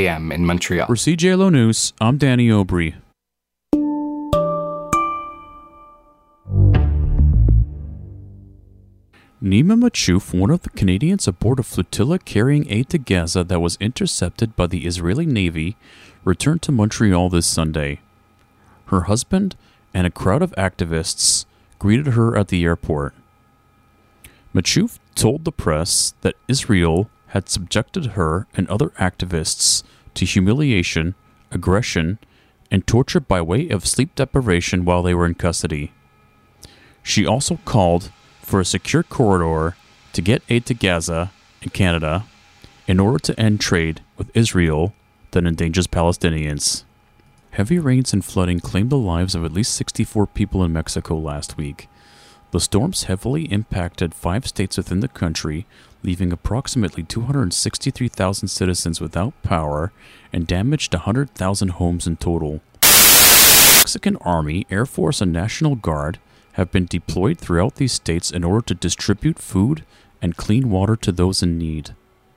a.m. in Montreal. For CJLO News, I'm Danny Aubry. Nima Machouf, one of the Canadians aboard a flotilla carrying aid to Gaza that was intercepted by the Israeli Navy, returned to Montreal this Sunday. Her husband and a crowd of activists greeted her at the airport. Machouf told the press that Israel had subjected her and other activists to humiliation, aggression, and torture by way of sleep deprivation while they were in custody. She also called for a secure corridor to get aid to Gaza and Canada in order to end trade with Israel that endangers Palestinians. Heavy rains and flooding claimed the lives of at least 64 people in Mexico last week. The storms heavily impacted 5 states within the country, leaving approximately 263,000 citizens without power and damaged 100,000 homes in total. The Mexican Army, Air Force, and National Guard have been deployed throughout these states in order to distribute food and clean water to those in need.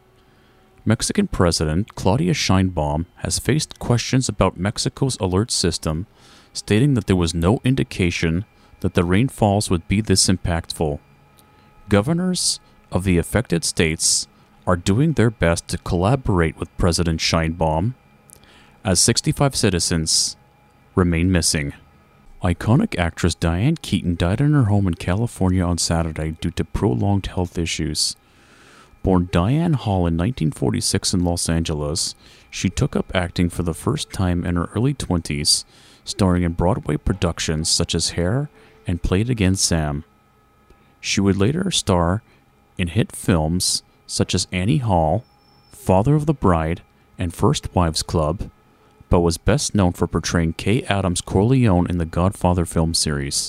Mexican President Claudia Sheinbaum has faced questions about Mexico's alert system, stating that there was no indication that the rainfalls would be this impactful. Governors of the affected states are doing their best to collaborate with President Sheinbaum, as 65 citizens remain missing. Iconic actress Diane Keaton died in her home in California on Saturday due to prolonged health issues. Born Diane Hall in 1946 in Los Angeles, she took up acting for the first time in her early 20s, starring in Broadway productions such as Hair and Play It Again, Sam. She would later star in hit films such as Annie Hall, Father of the Bride, and First Wives Club, but was best known for portraying Kay Adams' Corleone in the Godfather film series.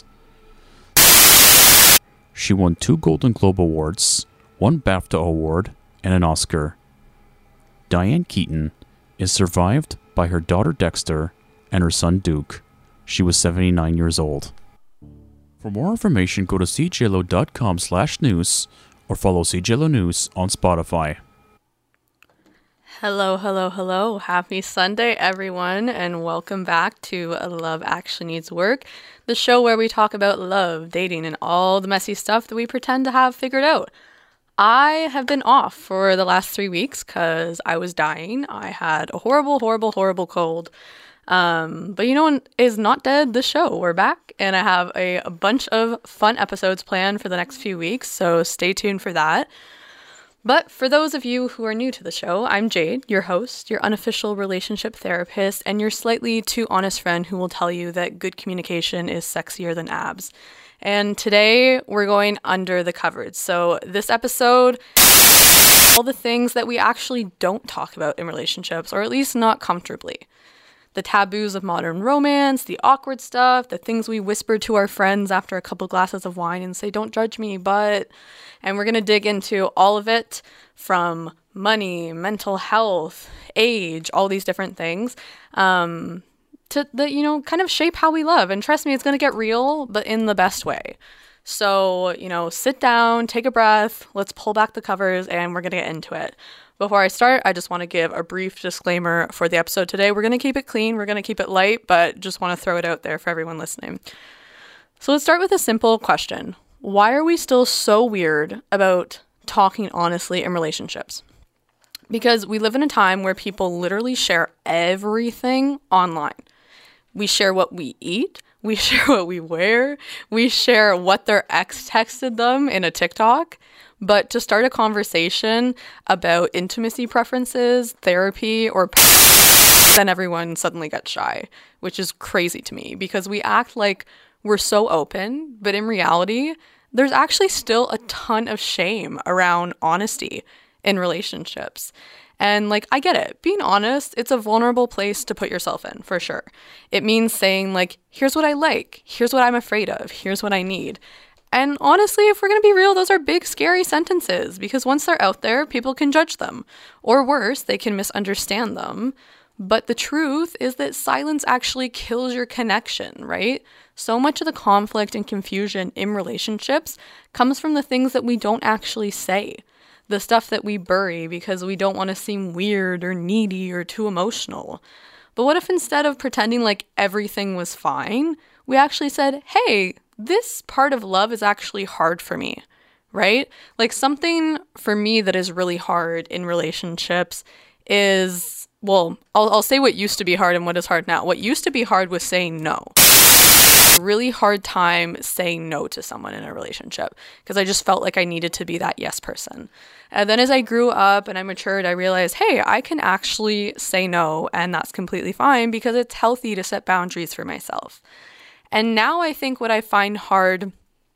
She won 2 Golden Globe Awards, 1 BAFTA Award, and an Oscar. Diane Keaton is survived by her daughter Dexter and her son Duke. She was 79 years old. For more information, go to cjlo.com/news or follow CJLO News on Spotify. Hello, hello, hello. Happy Sunday, everyone, and welcome back to Love Actually Needs Work, the show where we talk about love, dating, and all the messy stuff that we pretend to have figured out. I have been off for the last 3 weeks because I was dying. I had a horrible, horrible, horrible cold. But you know what is not dead? The show. We're back, and I have a bunch of fun episodes planned for the next few weeks, so stay tuned for that. But for those of you who are new to the show, I'm Jade, your host, your unofficial relationship therapist, and your slightly too honest friend who will tell you that good communication is sexier than abs. And today we're going under the covers. So this episode, all the things that we actually don't talk about in relationships, or at least not comfortably. The taboos of modern romance, the awkward stuff, the things we whisper to our friends after a couple glasses of wine and say, don't judge me, but... And we're going to dig into all of it, from money, mental health, age, all these different things, to the, kind of shape how we love. And trust me, it's going to get real, but in the best way. So, sit down, take a breath, let's pull back the covers, and we're going to get into it. Before I start, I just want to give a brief disclaimer for the episode today. We're going to keep it clean, we're going to keep it light, but just want to throw it out there for everyone listening. So let's start with a simple question. Why are we still so weird about talking honestly in relationships? Because we live in a time where people literally share everything online. We share what we eat, we share what we wear, we share what their ex texted them in a TikTok. But to start a conversation about intimacy preferences, therapy, or then everyone suddenly gets shy, which is crazy to me because we act like we're so open, but in reality, there's actually still a ton of shame around honesty in relationships. And I get it. Being honest, it's a vulnerable place to put yourself in, for sure. It means saying here's what I like, here's what I'm afraid of, here's what I need. And honestly, if we're going to be real, those are big, scary sentences because once they're out there, people can judge them. Or worse, they can misunderstand them. But the truth is that silence actually kills your connection, right? So much of the conflict and confusion in relationships comes from the things that we don't actually say. the stuff that we bury because we don't want to seem weird or needy or too emotional. But what if instead of pretending like everything was fine, we actually said, hey, this part of love is actually hard for me, right? Like something for me that is really hard in relationships is, well, I'll say what used to be hard and what is hard now. What used to be hard was saying no. Really hard time saying no to someone in a relationship because I just felt like I needed to be that yes person. And then as I grew up and I matured, I realized, hey, I can actually say no, and that's completely fine because it's healthy to set boundaries for myself. And now I think what I find hard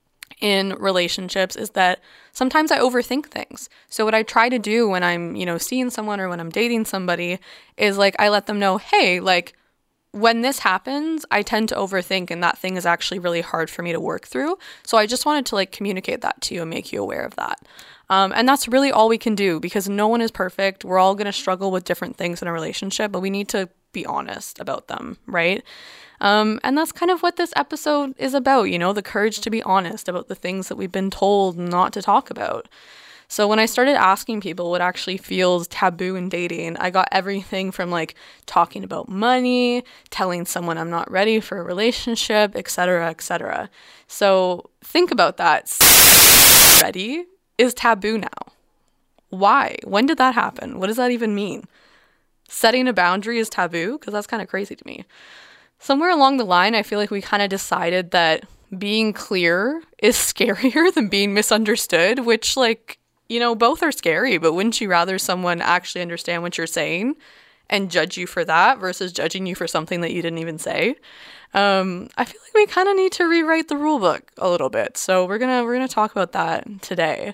in relationships is that sometimes I overthink things. So what I try to do when I'm, seeing someone or when I'm dating somebody is like I let them know, hey, like when this happens, I tend to overthink and that thing is actually really hard for me to work through. So I just wanted to like communicate that to you and make you aware of that. And that's really all we can do because no one is perfect. We're all going to struggle with different things in a relationship, but we need to be honest about them, right? And that's kind of what this episode is about, the courage to be honest about the things that we've been told not to talk about. So when I started asking people what actually feels taboo in dating, I got everything from like talking about money, telling someone I'm not ready for a relationship, etc., etc. So think about that. Ready is taboo now. Why? When did that happen? What does that even mean? Setting a boundary is taboo? Because that's kind of crazy to me. Somewhere along the line, I feel like we kind of decided that being clear is scarier than being misunderstood, which both are scary, but wouldn't you rather someone actually understand what you're saying and judge you for that versus judging you for something that you didn't even say? I feel like we kind of need to rewrite the rule book a little bit. So we're gonna talk about that today.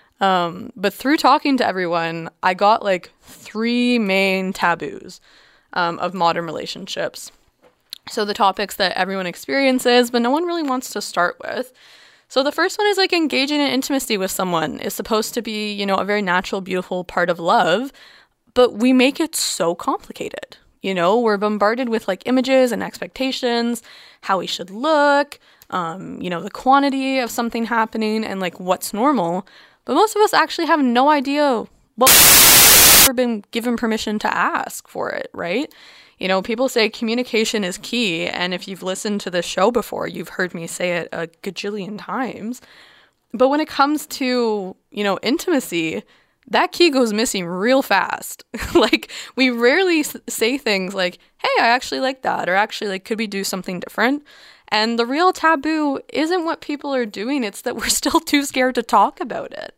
But through talking to everyone, I got like 3 main taboos of modern relationships. So the topics that everyone experiences, but no one really wants to start with. So the first one is like engaging in intimacy with someone is supposed to be, a very natural, beautiful part of love, but we make it so complicated. We're bombarded with like images and expectations, how we should look, the quantity of something happening and like what's normal. But most of us actually have no idea what we've ever been given permission to ask for it, right? People say communication is key, and if you've listened to this show before, you've heard me say it a gajillion times. But when it comes to, intimacy, that key goes missing real fast. Like, we rarely say things like, hey, I actually like that, or actually, like, could we do something different? And the real taboo isn't what people are doing, it's that we're still too scared to talk about it.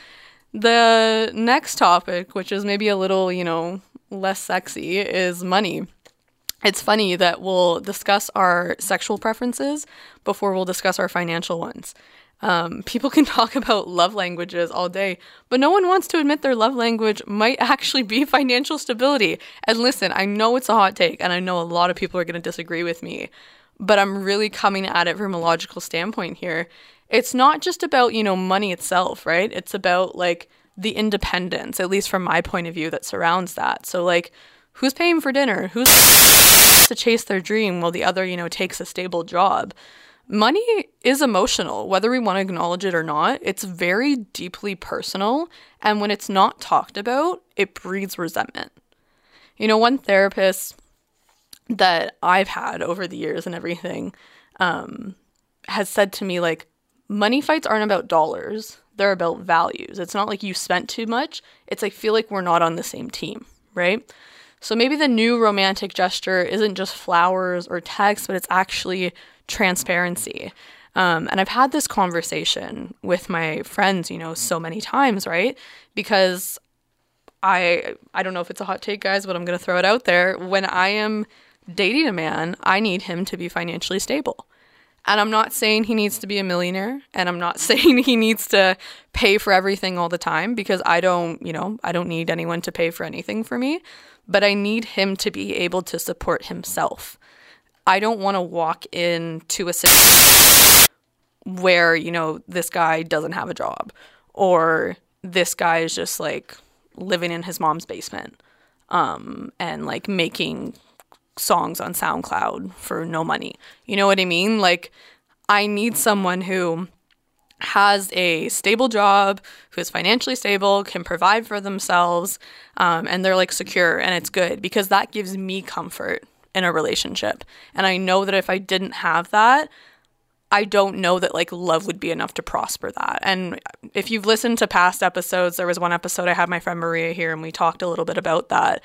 The next topic, which is maybe a little, less sexy, is money. It's funny that we'll discuss our sexual preferences before we'll discuss our financial ones. People can talk about love languages all day, but no one wants to admit their love language might actually be financial stability. And listen, I know it's a hot take, and I know a lot of people are going to disagree with me, but I'm really coming at it from a logical standpoint here. It's not just about, money itself, right? It's about like the independence, at least from my point of view, that surrounds that. So like, who's paying for dinner? Who's to chase their dream while the other, takes a stable job? Money is emotional, whether we want to acknowledge it or not. It's very deeply personal. And when it's not talked about, it breeds resentment. One therapist that I've had over the years and everything has said to me, like, money fights aren't about dollars. They're about values. It's not like you spent too much. It's like, feel like we're not on the same team, right? So maybe the new romantic gesture isn't just flowers or text, but it's actually transparency. And I've had this conversation with my friends, so many times, right? Because I don't know if it's a hot take, guys, but I'm going to throw it out there. When I am dating a man, I need him to be financially stable. And I'm not saying he needs to be a millionaire, and I'm not saying he needs to pay for everything all the time, because I don't need anyone to pay for anything for me, but I need him to be able to support himself. I don't want to walk into a situation where, this guy doesn't have a job, or this guy is just like living in his mom's basement, and like making songs on SoundCloud for no money. You know what I mean? Like, I need someone who has a stable job, who is financially stable, can provide for themselves, and they're like secure, and it's good because that gives me comfort in a relationship. And I know that if I didn't have that, I don't know that like love would be enough to prosper that. And if you've listened to past episodes, there was one episode I had my friend Maria here and we talked a little bit about that.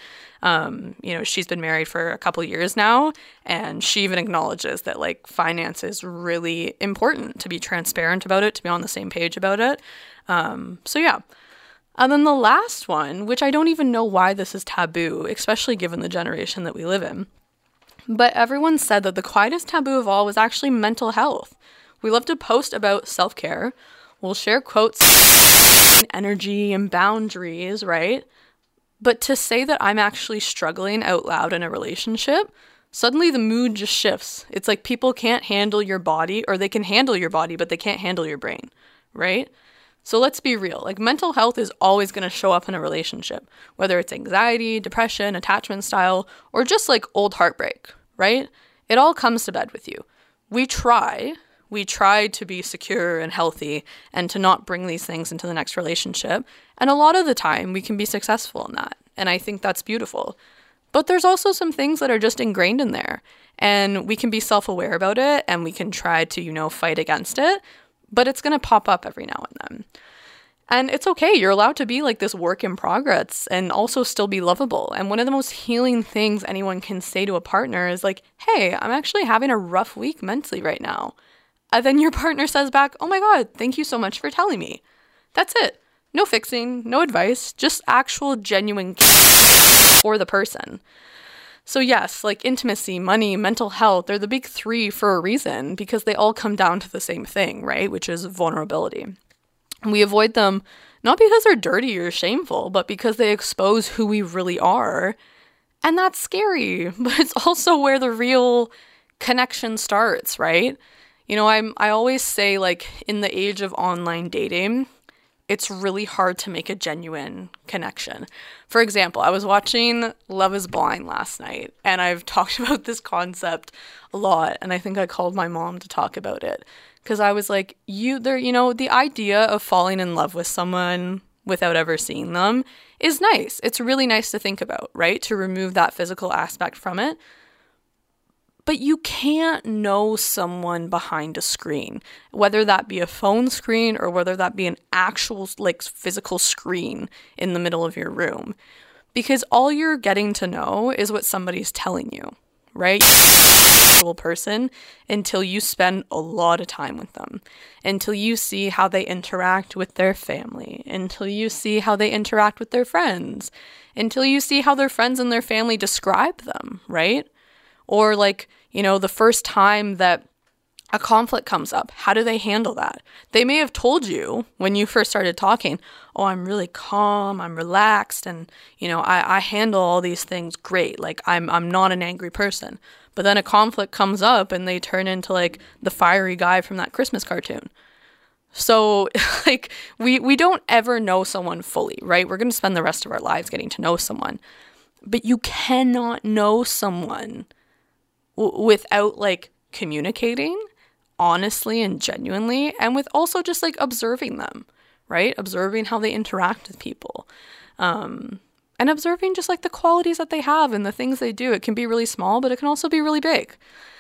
She's been married for a couple of years now, and she even acknowledges that like finance is really important, to be transparent about it, to be on the same page about it. So yeah. And then the last one, which I don't even know why this is taboo, especially given the generation that we live in, but everyone said that the quietest taboo of all was actually mental health. We love to post about self-care. We'll share quotes, energy, and boundaries, right? But to say that I'm actually struggling out loud in a relationship, suddenly the mood just shifts. It's like people can't handle your body, or they can handle your body, but they can't handle your brain, right? So let's be real. Like, mental health is always going to show up in a relationship, whether it's anxiety, depression, attachment style, or just like old heartbreak, right? It all comes to bed with you. We try to be secure and healthy and to not bring these things into the next relationship. And a lot of the time we can be successful in that. And I think that's beautiful. But there's also some things that are just ingrained in there, and we can be self-aware about it and we can try to, fight against it, but it's going to pop up every now and then. And it's okay. You're allowed to be like this work in progress and also still be lovable. And one of the most healing things anyone can say to a partner is like, hey, I'm actually having a rough week mentally right now. And then your partner says back, oh my God, thank you so much for telling me. That's it. No fixing, no advice, just actual genuine care for the person. So yes, like intimacy, money, mental health, they're the big three for a reason, because they all come down to the same thing, right? Which is vulnerability. And we avoid them not because they're dirty or shameful, but because they expose who we really are. And that's scary, but it's also where the real connection starts, right? I always say, like, in the age of online dating, it's really hard to make a genuine connection. For example, I was watching Love is Blind last night, and I've talked about this concept a lot, and I think I called my mom to talk about it, because I was like, the idea of falling in love with someone without ever seeing them is nice. It's really nice to think about, right? To remove that physical aspect from it. But you can't know someone behind a screen, whether that be a phone screen or whether that be an actual like physical screen in the middle of your room, because all you're getting to know is what somebody's telling you, right? Person until you spend a lot of time with them, until you see how they interact with their family, until you see how they interact with their friends, until you see how their friends and their family describe them, right? Or like, the first time that a conflict comes up, how do they handle that? They may have told you when you first started talking, oh, I'm really calm, I'm relaxed, and, I handle all these things great. Like, I'm not an angry person. But then a conflict comes up and they turn into like the fiery guy from that Christmas cartoon. So like we don't ever know someone fully, right? We're going to spend the rest of our lives getting to know someone. But you cannot know someone without like communicating honestly and genuinely, and with also just like observing them, right? Observing how they interact with people. And observing just like the qualities that they have and the things they do. It can be really small, but it can also be really big.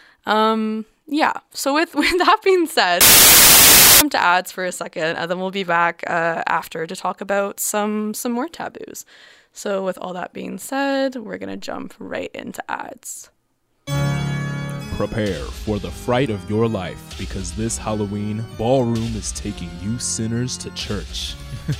Yeah. So with that being said, jump to ads for a second, and then we'll be back after to talk about some more taboos. So with all that being said, we're going to jump right into ads. Prepare for the fright of your life, because this Halloween, Ballroom is taking you sinners to church.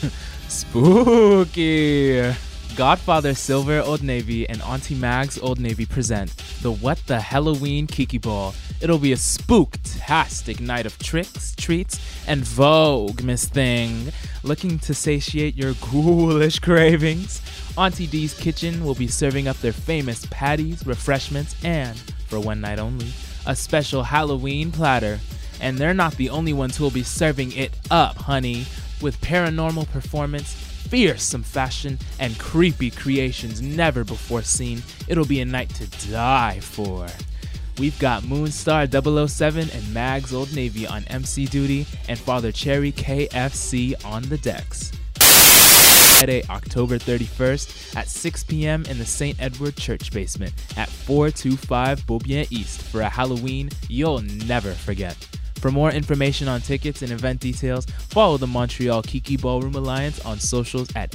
Spooky! Godfather Silver Old Navy and Auntie Mag's Old Navy present the What the Halloween Kiki Ball. It'll be a spooktastic night of tricks, treats, and vogue, Miss Thing. Looking to satiate your ghoulish cravings? Auntie D's Kitchen will be serving up their famous patties, refreshments, and, for one night only, a special Halloween platter. And they're not the only ones who will be serving it up, honey. With paranormal performance, fearsome fashion, and creepy creations never before seen, it'll be a night to die for. We've got Moonstar 007 and Mags Old Navy on MC duty, and Father Cherry KFC on the decks. Friday, October 31st at 6 p.m. in the St. Edward Church basement at 425 Beaubien East for a Halloween you'll never forget. For more information on tickets and event details, follow the Montreal Kiki Ballroom Alliance on socials at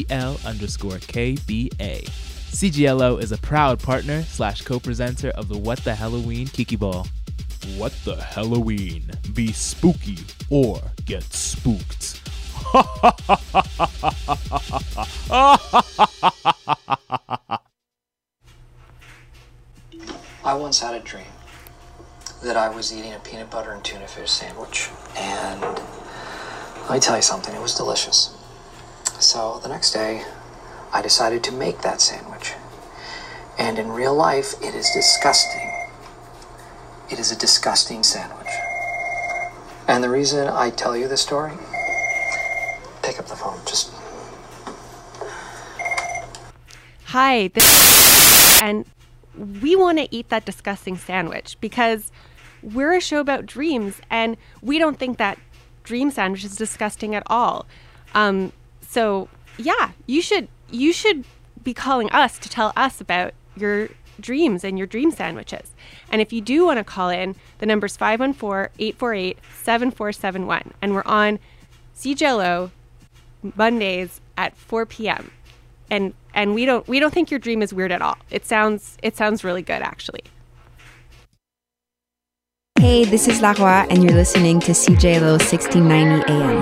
MTL_KBA. CGLO is a proud partner / co-presenter of the What the Halloween Kiki Ball. What the Halloween? Be spooky or get spooked. I once had a dream that I was eating a peanut butter and tuna fish sandwich, and let me tell you something, it was delicious. So the next day, I decided to make that sandwich. And in real life, it is disgusting. It is a disgusting sandwich. And the reason I tell you this story, pick up the phone, just... Hi, and we want to eat that disgusting sandwich because we're a show about dreams, and we don't think that dream sandwich is disgusting at all. So yeah, you should be calling us to tell us about your dreams and your dream sandwiches. And if you do want to call in, the number's 514-848-7471, and we're on CJLO Mondays at 4 p.m. And we don't think your dream is weird at all. It sounds really good, actually. Hey, this is La Roy, and you're listening to CJLO 1690 AM.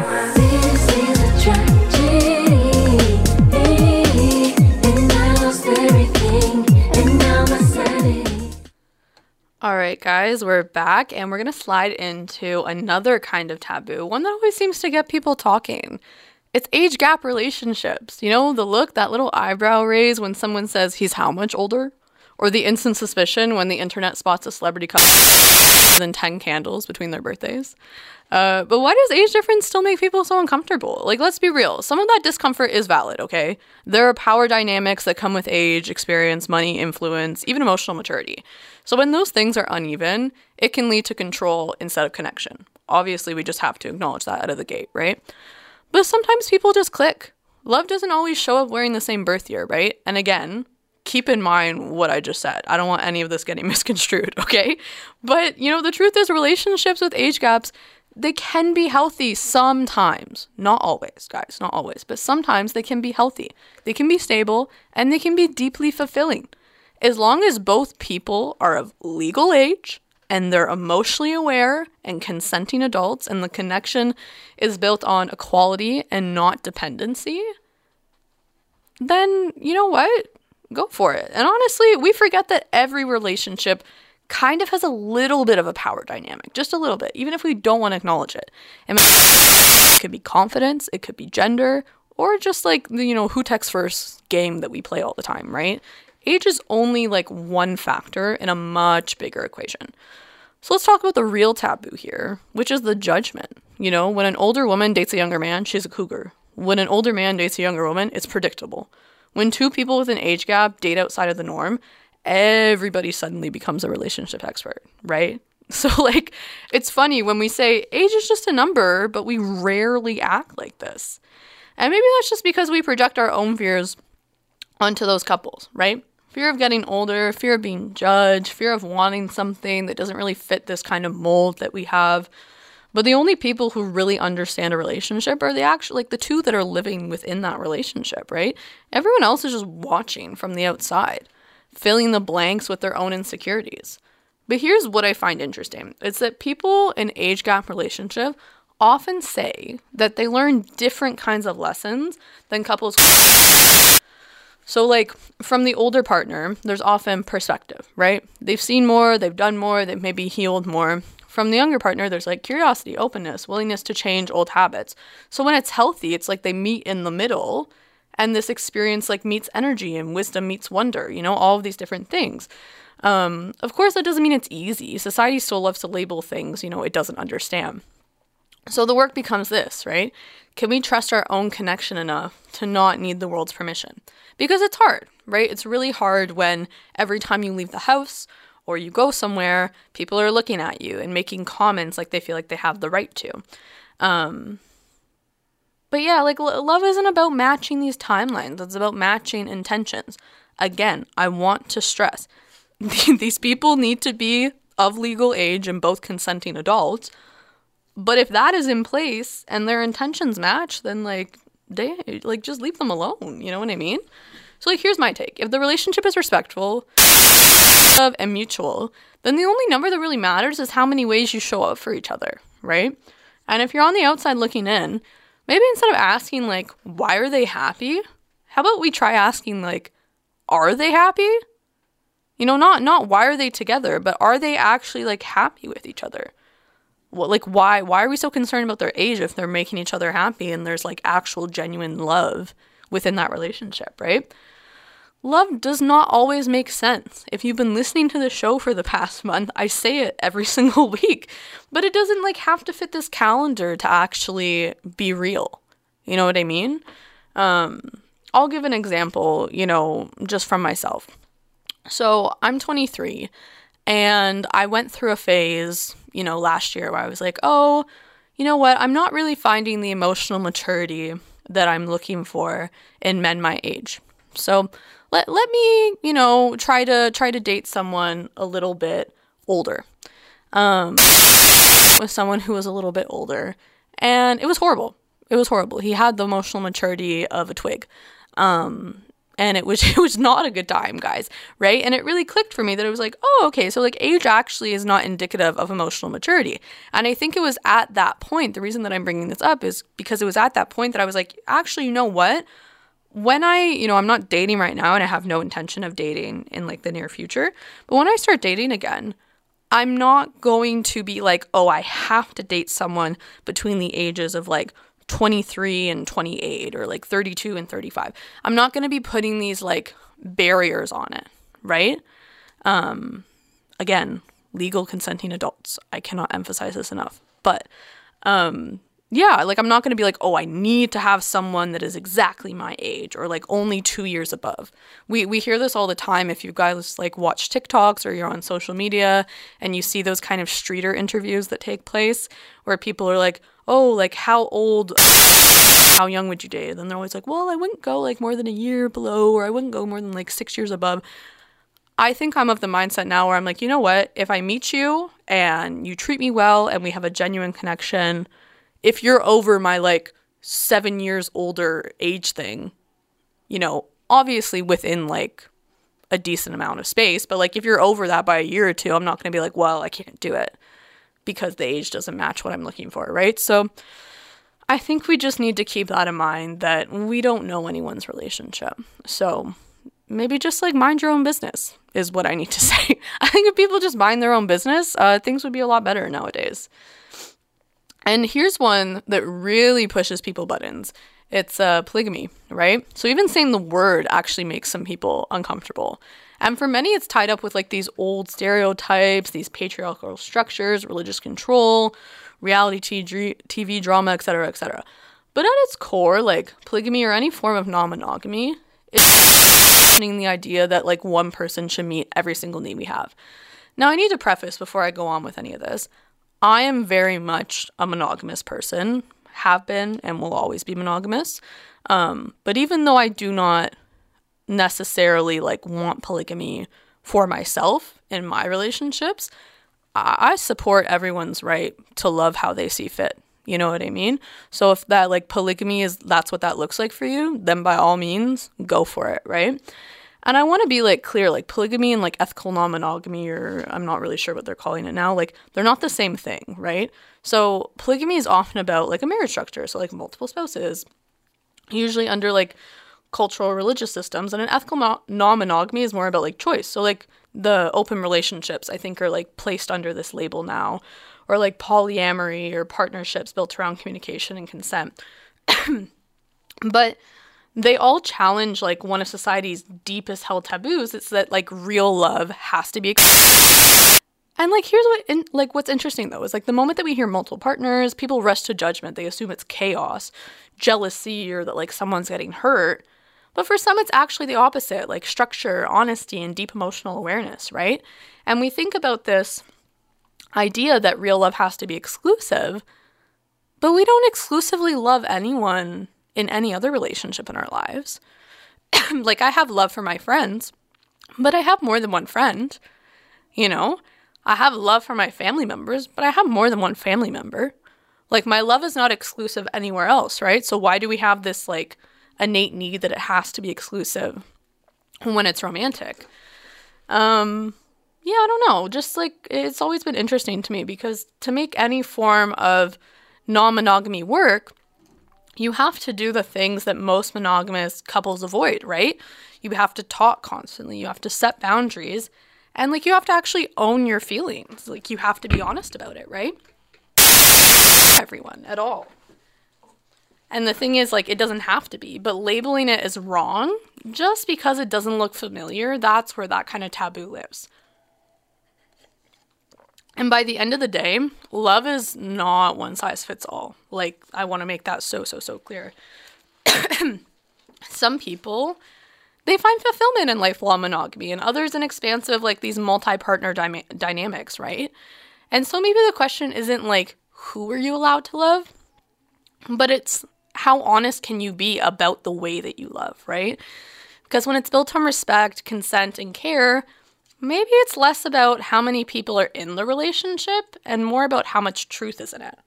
All right, guys, we're back, and we're going to slide into another kind of taboo, one that always seems to get people talking. It's age gap relationships. You know, the look, that little eyebrow raise when someone says he's how much older? Or the instant suspicion when the internet spots a celebrity couple than 10 candles between their birthdays. But why does age difference still make people so uncomfortable? Like, let's be real. Some of that discomfort is valid, okay? There are power dynamics that come with age, experience, money, influence, even emotional maturity. So when those things are uneven, it can lead to control instead of connection. Obviously, we just have to acknowledge that out of the gate, right? But sometimes people just click. Love doesn't always show up wearing the same birth year, right? And again, keep in mind what I just said. I don't want any of this getting misconstrued, okay? But, you know, the truth is relationships with age gaps, they can be healthy sometimes. Not always, guys, not always. But sometimes they can be healthy. They can be stable, and they can be deeply fulfilling. As long as both people are of legal age, and they're emotionally aware and consenting adults, and the connection is built on equality and not dependency, then, you know what? Go for it. And honestly, we forget that every relationship kind of has a little bit of a power dynamic, just a little bit, even if we don't want to acknowledge it. It could be confidence, it could be gender, or just like the, you know, who texts first game that we play all the time, right? Age is only like one factor in a much bigger equation. So let's talk about the real taboo here, which is the judgment. You know, when an older woman dates a younger man, she's a cougar. When an older man dates a younger woman, it's predictable. When two people with an age gap date outside of the norm, everybody suddenly becomes a relationship expert, right? So like, it's funny when we say age is just a number, but we rarely act like this. And maybe that's just because we project our own fears onto those couples, right? Fear of getting older, fear of being judged, fear of wanting something that doesn't really fit this kind of mold that we have. But the only people who really understand a relationship are the two that are living within that relationship, right? Everyone else is just watching from the outside, filling the blanks with their own insecurities. But here's what I find interesting. It's that people in age gap relationship often say that they learn different kinds of lessons than couples. So like from the older partner, there's often perspective, right? They've seen more, they've done more, they've maybe healed more. From the younger partner, there's like curiosity, openness, willingness to change old habits. So when it's healthy, it's like they meet in the middle, and this experience like meets energy and wisdom meets wonder, you know, all of these different things. Of course, that doesn't mean it's easy. Society still loves to label things, you know, it doesn't understand. So the work becomes this, right? Can we trust our own connection enough to not need the world's permission? Because it's hard, right? It's really hard when every time you leave the house or you go somewhere, people are looking at you and making comments like they feel like they have the right to. But yeah, like love isn't about matching these timelines. It's about matching intentions. Again, I want to stress these people need to be of legal age and both consenting adults. But if that is in place and their intentions match, then like just leave them alone. You know what I mean? So like here's my take. If the relationship is respectful and mutual, then the only number that really matters is how many ways you show up for each other, right? And if you're on the outside looking in, maybe instead of asking like, why are they happy? How about we try asking like, are they happy? You know, not why are they together, but are they actually like happy with each other? Well, like why are we so concerned about their age if they're making each other happy and there's like actual genuine love within that relationship, right? Love does not always make sense. If you've been listening to the show for the past month, I say it every single week, but it doesn't like have to fit this calendar to actually be real. You know what I mean? I'll give an example, you know, just from myself. So I'm 23 and I went through a phase, you know, last year where I was like, oh, you know what? I'm not really finding the emotional maturity that I'm looking for in men my age. So let me, you know, try to date someone a little bit older. With someone who was a little bit older, and it was horrible. It was horrible. He had the emotional maturity of a twig. And it was not a good time, guys, right? And it really clicked for me that it was like, oh, okay, so like age actually is not indicative of emotional maturity. And I think it was at that point, the reason that I'm bringing this up is because it was at that point that I was like, actually, you know what? When I'm not dating right now and I have no intention of dating in like the near future, but when I start dating again, I'm not going to be like, oh, I have to date someone between the ages of like 23 and 28 or like 32 and 35. I'm not going to be putting these like barriers on it, right? Again, legal consenting adults. I cannot emphasize this enough. But yeah, like I'm not going to be like, oh, I need to have someone that is exactly my age or like only 2 years above. We hear this all the time if you guys like watch TikToks or you're on social media and you see those kind of streeter interviews that take place where people are like, oh, like how young would you date? And then they're always like, well, I wouldn't go like more than a year below, or I wouldn't go more than like 6 years above. I think I'm of the mindset now where I'm like, you know what? If I meet you and you treat me well and we have a genuine connection, if you're over my like 7 years older age thing, you know, obviously within like a decent amount of space, but like if you're over that by a year or two, I'm not going to be like, well, I can't do it because the age doesn't match what I'm looking for, right? So I think we just need to keep that in mind that we don't know anyone's relationship. So maybe just like mind your own business is what I need to say. I think if people just mind their own business, things would be a lot better nowadays. And here's one that really pushes people buttons. It's polygamy, right? So even saying the word actually makes some people uncomfortable. And for many, it's tied up with like these old stereotypes, these patriarchal structures, religious control, reality TV drama, etc., etc. But at its core, like polygamy or any form of non-monogamy is the idea that like one person should meet every single need we have. Now, I need to preface before I go on with any of this. I am very much a monogamous person, have been and will always be monogamous. But even though I do not necessarily like want polygamy for myself in my relationships, I support everyone's right to love how they see fit. You know what I mean? So if that like polygamy that's what that looks like for you, then by all means, go for it, right? And I want to be like clear, like polygamy and like ethical non-monogamy, or I'm not really sure what they're calling it now, like they're not the same thing, right? So polygamy is often about like a marriage structure, so like multiple spouses, usually under like cultural religious systems, and an ethical non-monogamy is more about like choice. So like the open relationships I think are like placed under this label now, or like polyamory or partnerships built around communication and consent. But they all challenge like one of society's deepest held taboos. It's that like real love has to be and like here's what's interesting though is like the moment that we hear multiple partners, people rush to judgment. They assume it's chaos, jealousy, or that like someone's getting hurt. But for some, it's actually the opposite, like structure, honesty, and deep emotional awareness, right? And we think about this idea that real love has to be exclusive, but we don't exclusively love anyone in any other relationship in our lives. Like, I have love for my friends, but I have more than one friend, you know? I have love for my family members, but I have more than one family member. Like, my love is not exclusive anywhere else, right? So why do we have this, like, innate need that it has to be exclusive when it's romantic? Yeah, I don't know. Just, like, it's always been interesting to me, because to make any form of non-monogamy work, you have to do the things that most monogamous couples avoid, right? You have to talk constantly. You have to set boundaries. And, like, you have to actually own your feelings. Like, you have to be honest about it, right? Everyone at all. And the thing is, like, it doesn't have to be. But labeling it as wrong, just because it doesn't look familiar, that's where that kind of taboo lives. And by the end of the day, love is not one size fits all. Like, I want to make that so clear. Some people, they find fulfillment in lifelong monogamy, and others in expansive, like, these multi-partner dynamics, right? And so maybe the question isn't, like, who are you allowed to love? But it's how honest can you be about the way that you love, right? Because when it's built on respect, consent, and care, maybe it's less about how many people are in the relationship and more about how much truth is in it.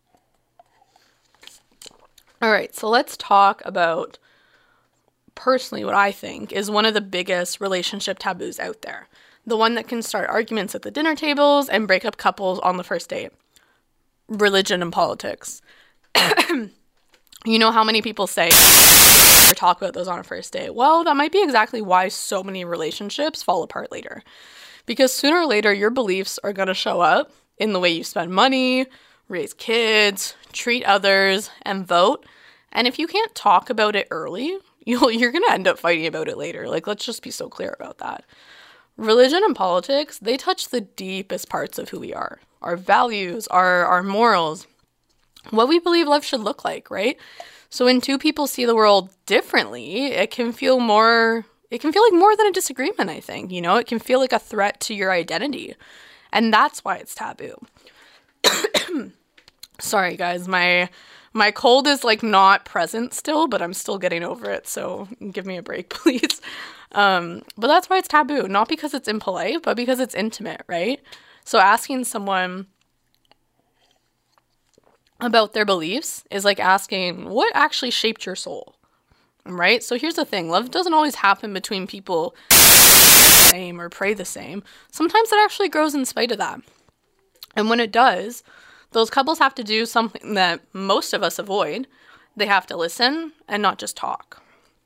All right, so let's talk about, personally, what I think is one of the biggest relationship taboos out there. The one that can start arguments at the dinner tables and break up couples on the first date. Religion and politics. You know how many people say or talk about those on a first date? Well, that might be exactly why so many relationships fall apart later. Because sooner or later, your beliefs are going to show up in the way you spend money, raise kids, treat others, and vote. And if you can't talk about it early, you're going to end up fighting about it later. Like, let's just be so clear about that. Religion and politics, they touch the deepest parts of who we are. Our values, our morals, what we believe love should look like, right? So when two people see the world differently, it can feel like more than a disagreement, I think. You know, it can feel like a threat to your identity. And that's why it's taboo. Sorry, guys, my cold is, like, not present still, but I'm still getting over it. So give me a break, please. But that's why it's taboo. Not because it's impolite, but because it's intimate, right? So asking someone about their beliefs is like asking, what actually shaped your soul? Right? So here's the thing. Love doesn't always happen between people the same or pray the same. Sometimes it actually grows in spite of that. And when it does, those couples have to do something that most of us avoid. They have to listen and not just talk.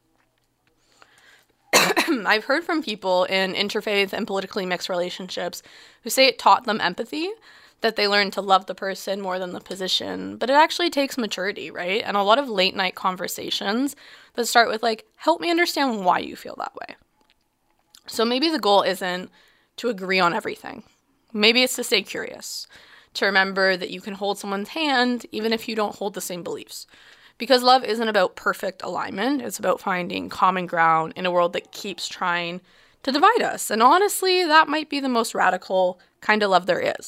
I've heard from people in interfaith and politically mixed relationships who say it taught them empathy, that they learned to love the person more than the position. But it actually takes maturity, right? And a lot of late night conversations that start with, like, help me understand why you feel that way. So maybe the goal isn't to agree on everything. Maybe it's to stay curious, to remember that you can hold someone's hand even if you don't hold the same beliefs. Because love isn't about perfect alignment. It's about finding common ground in a world that keeps trying to divide us. And honestly, that might be the most radical kind of love there is.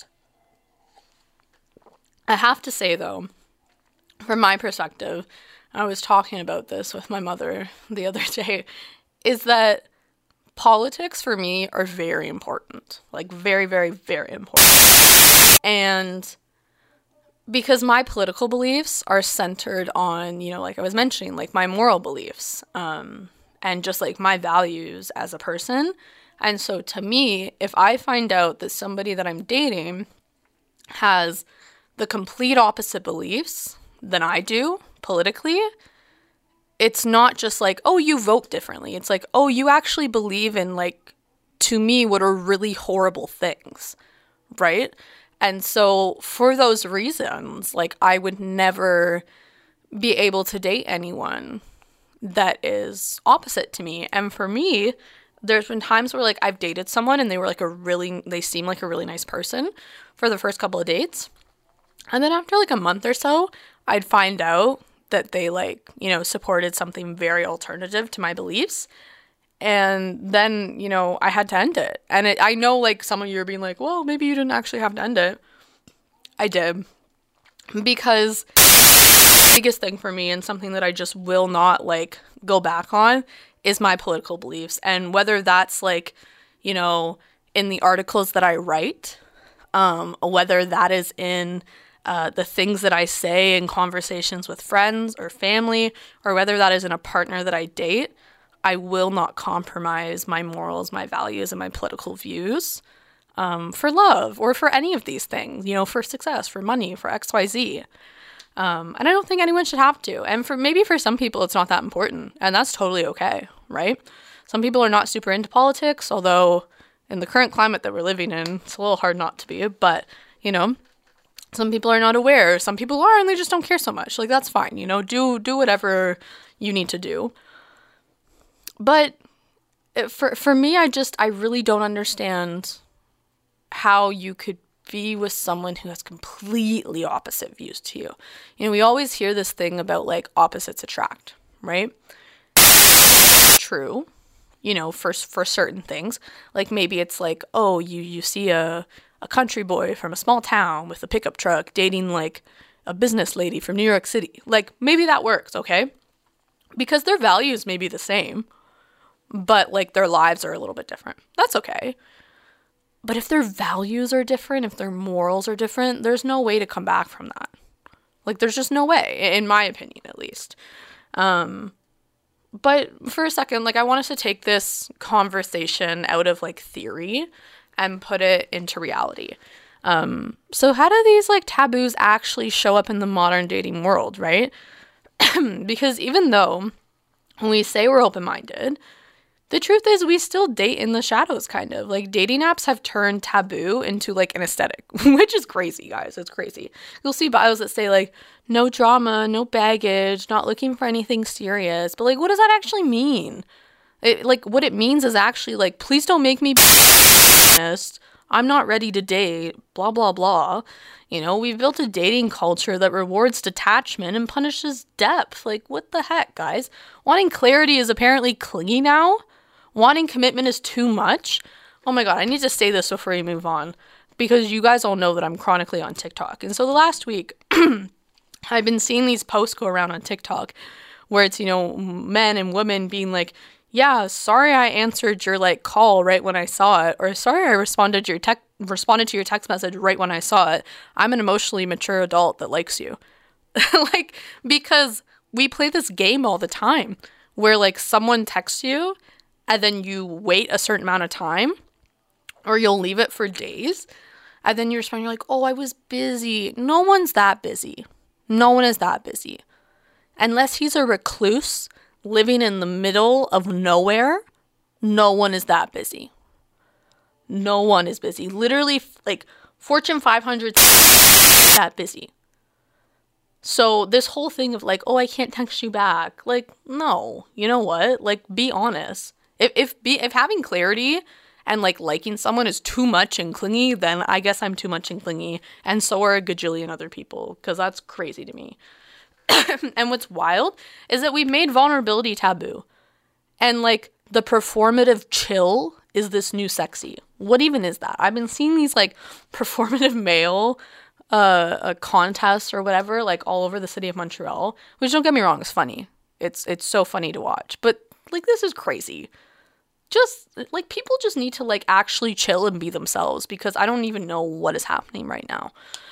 I have to say, though, from my perspective, I was talking about this with my mother the other day, is that politics for me are very important. Like, very, very, very important. And because my political beliefs are centered on, you know, like I was mentioning, like my moral beliefs, and just like my values as a person. And so to me, if I find out that somebody that I'm dating has the complete opposite beliefs than I do politically, it's not just like, oh, you vote differently. It's like, oh, you actually believe in, like, to me, what are really horrible things, right? And so for those reasons, like, I would never be able to date anyone that is opposite to me. And for me, there's been times where, like, I've dated someone and they were like they seem like a really nice person for the first couple of dates. And then after like a month or so, I'd find out that they like, you know, supported something very alternative to my beliefs. And then, you know, I had to end it. And I know like some of you are being like, well, maybe you didn't actually have to end it. I did. Because the biggest thing for me, and something that I just will not like go back on, is my political beliefs. And whether that's like, you know, in the articles that I write, whether that is in the things that I say in conversations with friends or family, or whether that is in a partner that I date, I will not compromise my morals, my values, and my political views for love or for any of these things, you know, for success, for money, for XYZ. And I don't think anyone should have to. And maybe for some people, it's not that important. And that's totally okay, right? Some people are not super into politics, although in the current climate that we're living in, it's a little hard not to be. But, you know, some people are not aware. Some people are, and they just don't care so much. Like, that's fine. You know, do whatever you need to do. But for me, I really don't understand how you could be with someone who has completely opposite views to you. You know, we always hear this thing about like opposites attract, right? True, you know, for certain things. Like maybe it's like, oh, you see a country boy from a small town with a pickup truck dating like a business lady from New York City. Like maybe that works, okay? Because their values may be the same, but like their lives are a little bit different. That's okay. But if their values are different, if their morals are different, there's no way to come back from that. Like there's just no way, in my opinion at least. But for a second, like I want us to take this conversation out of like theory and put it into reality. So how do these like taboos actually show up in the modern dating world, right? Because even though we say we're open-minded, the truth is we still date in the shadows, kind of. Like dating apps have turned taboo into like an aesthetic, which is crazy, guys. It's crazy. You'll see bios that say like, no drama, no baggage, not looking for anything serious. But like, what does that actually mean? Like what it means is actually like, please don't make me honest. I'm not ready to date, blah, blah, blah. You know, we've built a dating culture that rewards detachment and punishes depth. Like, what the heck, guys? Wanting clarity is apparently clingy now. Wanting commitment is too much. Oh my God, I need to say this before we move on, because you guys all know that I'm chronically on TikTok. And so the last week, I've been seeing these posts go around on TikTok where it's, you know, men and women being like, yeah, sorry I answered your like call right when I saw it, or sorry I responded to your text message right when I saw it. I'm an emotionally mature adult that likes you. Like, because we play this game all the time where like someone texts you and then you wait a certain amount of time, or you'll leave it for days, and then you respond, you're like, oh, I was busy. No one's that busy. No one is that busy. Unless he's a recluse living in the middle of nowhere, no one is that busy. No one is busy. Literally, like, Fortune 500 that busy. So this whole thing of like, oh, I can't text you back. Like, no. You know what? Like, be honest. If having clarity and like liking someone is too much and clingy, then I guess I'm too much and clingy, and so are a gajillion other people, because that's crazy to me. And what's wild is that we've made vulnerability taboo. And like the performative chill is this new sexy. What even is that? I've been seeing these like performative male contests or whatever, like all over the city of Montreal, which, don't get me wrong, is funny. It's so funny to watch. But like, this is crazy. Just like, people just need to like actually chill and be themselves, because I don't even know what is happening right now.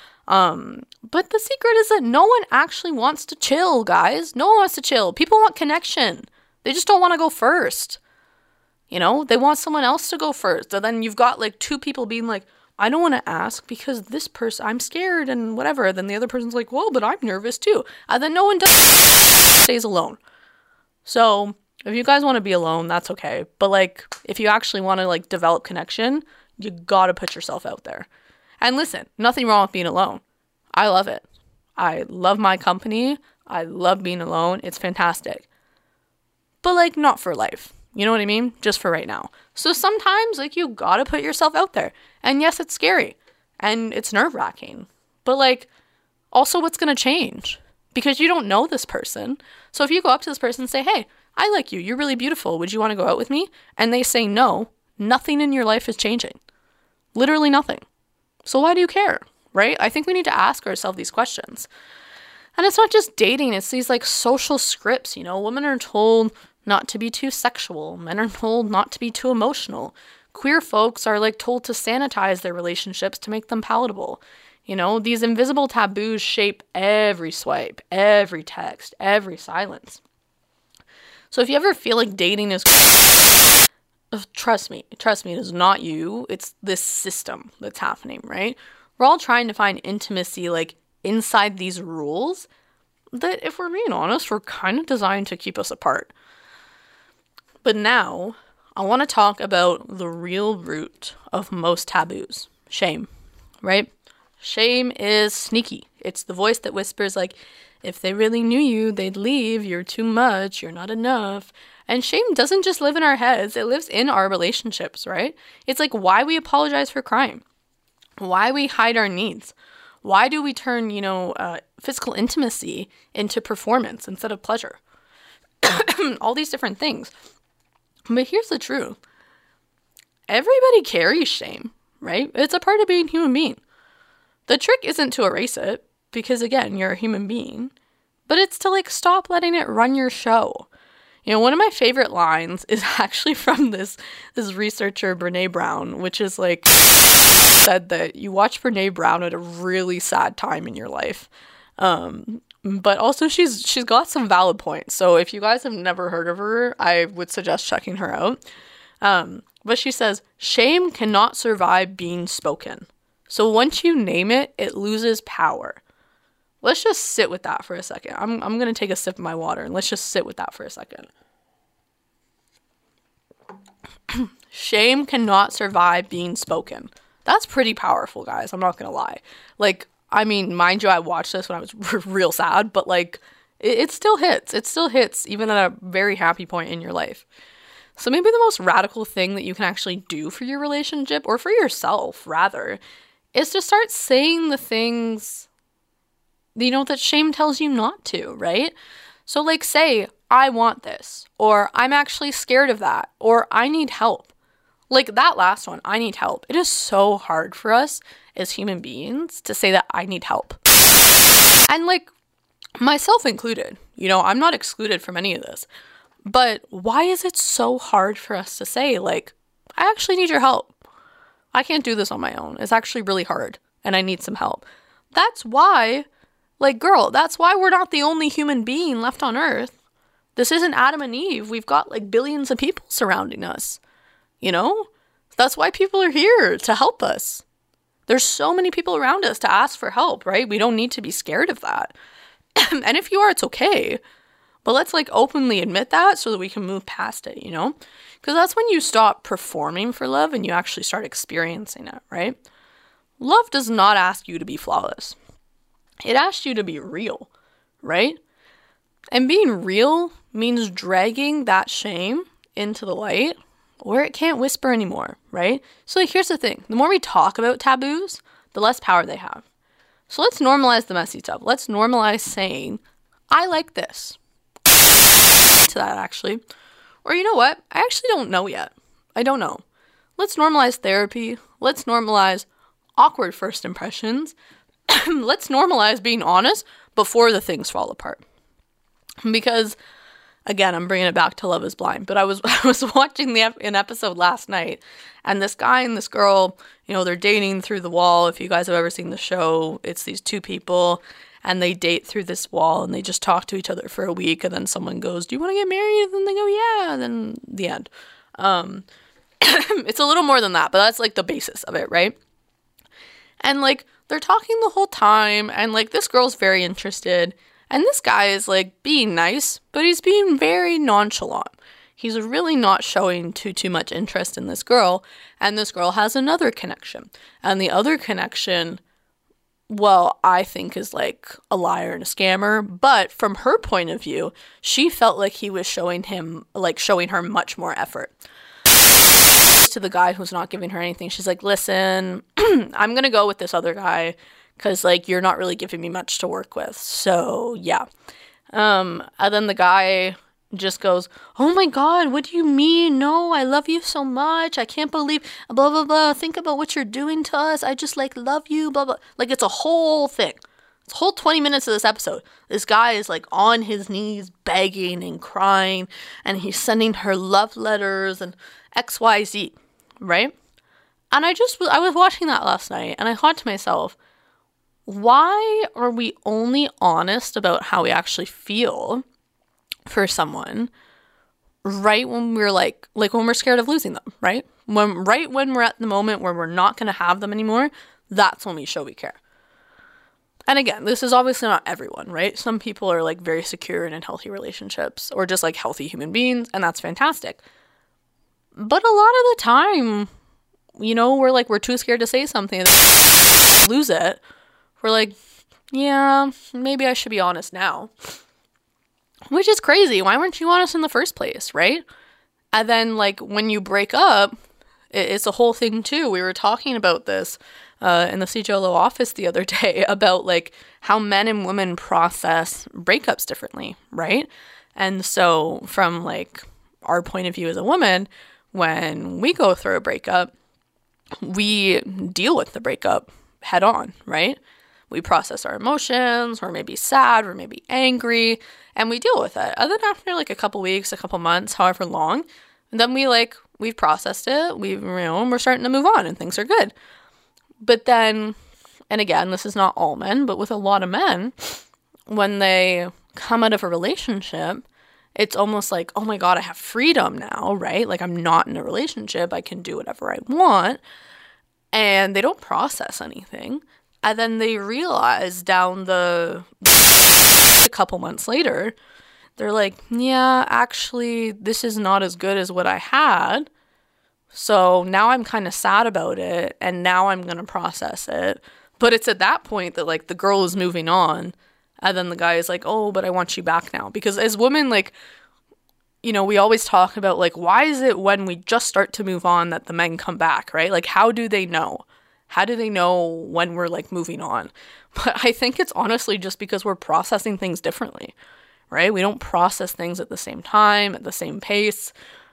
But the secret is that no one actually wants to chill, guys. No one wants to chill. People want connection. They just don't want to go first. You know, they want someone else to go first. And then you've got like two people being like, I don't want to ask because this person, I'm scared and whatever. Then the other person's like, well, but I'm nervous too. And then no one stays alone. So if you guys want to be alone, that's okay. But like, if you actually want to like develop connection, you got to put yourself out there. And listen, nothing wrong with being alone. I love it. I love my company. I love being alone. It's fantastic. But like, not for life. You know what I mean? Just for right now. So sometimes like, you got to put yourself out there. And yes, it's scary and it's nerve-wracking. But like, also, what's going to change? because you don't know this person. So if you go up to this person and say, hey, I like you, you're really beautiful, would you want to go out with me? And they say no, nothing in your life is changing. Literally nothing. So why do you care, right? I think we need to ask ourselves these questions. And it's not just dating, it's these like social scripts, you know, women are told not to be too sexual, men are told not to be too emotional. Queer folks are like told to sanitize their relationships to make them palatable. You know, these invisible taboos shape every swipe, every text, every silence. So if you ever feel like dating is, trust me, it is not you. It's this system that's happening, right? We're all trying to find intimacy like inside these rules that, if we're being honest, were kind of designed to keep us apart. But now I want to talk about the real root of most taboos, shame, right? Shame is sneaky. It's the voice that whispers like, if they really knew you, they'd leave. You're too much. You're not enough. And shame doesn't just live in our heads. It lives in our relationships, right? It's like why we apologize for crying, why we hide our needs. Why do we turn, physical intimacy into performance instead of pleasure? All these different things. But here's the truth. Everybody carries shame, right? It's a part of being a human being. The trick isn't to erase it, because again, you're a human being, but it's to like stop letting it run your show. You know, one of my favorite lines is actually from this researcher, Brene Brown, which is like, said that you watch Brene Brown at a really sad time in your life. But also she's got some valid points. So if you guys have never heard of her, I would suggest checking her out. But she says, shame cannot survive being spoken. So once you name it, it loses power. Let's just sit with that for a second. I'm going to take a sip of my water and let's just sit with that for a second. Shame cannot survive being spoken. That's pretty powerful, guys. I'm not going to lie. Like, I mean, mind you, I watched this when I was real sad, but like, it still hits. It still hits even at a very happy point in your life. So maybe the most radical thing that you can actually do for your relationship, or for yourself rather, is to start saying the things, that shame tells you not to, right? So like say, I want this, or I'm actually scared of that, or I need help. Like that last one, I need help. It is so hard for us as human beings to say that I need help. And like myself included, I'm not excluded from any of this. But why is it so hard for us to say like, I actually need your help. I can't do this on my own. It's actually really hard and I need some help. That's why, that's why we're not the only human being left on Earth. This isn't Adam and Eve. We've got like billions of people surrounding us. That's why people are here, to help us. There's so many people around us to ask for help, right? We don't need to be scared of that. And if you are, it's okay. But let's like openly admit that so that we can move past it, Because that's when you stop performing for love and you actually start experiencing it, right? Love does not ask you to be flawless. It asks you to be real, right? And being real means dragging that shame into the light where it can't whisper anymore, right? So like, here's the thing. The more we talk about taboos, the less power they have. So let's normalize the messy stuff. Let's normalize saying, I like this. To that actually. Or you know what? I actually don't know yet. I don't know. Let's normalize therapy. Let's normalize awkward first impressions. Let's normalize being honest before the things fall apart. Because again, I'm bringing it back to Love is Blind, but I was watching an episode last night, and this guy and this girl, they're dating through the wall. If you guys have ever seen the show, it's these two people, and they date through this wall, and they just talk to each other for a week, and then someone goes, do you want to get married? And then they go, yeah, and then the end. It's a little more than that, but that's like the basis of it, right? And like, they're talking the whole time, and like, this girl's very interested. And this guy is like being nice, but he's being very nonchalant. He's really not showing too much interest in this girl. And this girl has another connection. And the other connection, well, I think is like a liar and a scammer. But from her point of view, she felt like he was showing her much more effort. To the guy who's not giving her anything, she's like, listen, I'm going to go with this other guy because like you're not really giving me much to work with. So yeah. And then the guy just goes, oh my God, what do you mean? No, I love you so much. I can't believe blah, blah, blah. Think about what you're doing to us. I just like love you, blah, blah. Like it's a whole thing. It's a whole 20 minutes of this episode. This guy is like on his knees begging and crying, and he's sending her love letters and XYZ, right? And I was watching that last night, and I thought to myself, why are we only honest about how we actually feel for someone right when we're like when we're scared of losing them, right? When we're at the moment where we're not going to have them anymore, that's when we show we care. And again, this is obviously not everyone, right? Some people are like very secure and in healthy relationships or just like healthy human beings, and that's fantastic. But a lot of the time, you know, we're too scared to say something and lose it. We're like, yeah, maybe I should be honest now. Which is crazy. Why weren't you honest in the first place, right? And then like when you break up, it's a whole thing too. We were talking about this in the CJLO office the other day about like how men and women process breakups differently, right? And so from like our point of view as a woman, when we go through a breakup, we deal with the breakup head on, right? We process our emotions, we're maybe sad, we're maybe angry, and we deal with it. And then after like a couple weeks, a couple months, however long, then we've processed it, we're starting to move on and things are good. But then, and again, this is not all men, but with a lot of men, when they come out of a relationship, it's almost like, oh my God, I have freedom now, right? Like I'm not in a relationship, I can do whatever I want. And they don't process anything. And then they realize a couple months later, they're like, yeah, actually, this is not as good as what I had. So now I'm kind of sad about it, and now I'm going to process it. But it's at that point that, like, the girl is moving on, and then the guy is like, oh, but I want you back now. Because as women, like, you know, we always talk about, like, why is it when we just start to move on that the men come back, right? Like, how do they know? How do they know when we're, like, moving on? But I think it's honestly just because we're processing things differently, right? We don't process things at the same time, at the same pace.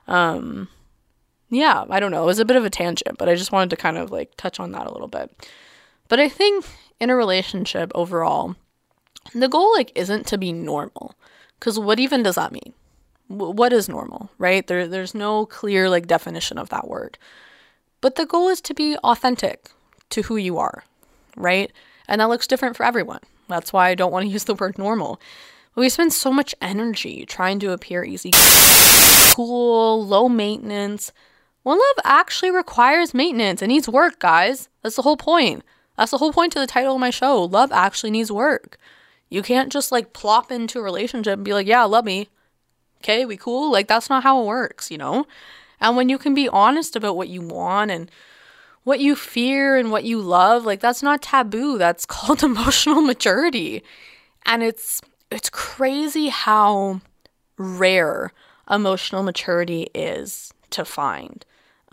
Yeah, I don't know. It was a bit of a tangent, but I just wanted to kind of like touch on that a little bit. But I think in a relationship overall, the goal like isn't to be normal, because what even does that mean? What is normal, right? There's no clear like definition of that word. But the goal is to be authentic to who you are, right? And that looks different for everyone. That's why I don't want to use the word normal. But we spend so much energy trying to appear easy, cool, low maintenance. Well, love actually requires maintenance. It needs work, guys. That's the whole point. That's the whole point to the title of my show. Love actually needs work. You can't just like plop into a relationship and be like, yeah, love me. Okay, we cool? Like that's not how it works, you know? And when you can be honest about what you want and what you fear and what you love, like that's not taboo. That's called emotional maturity. And it's crazy how rare emotional maturity is to find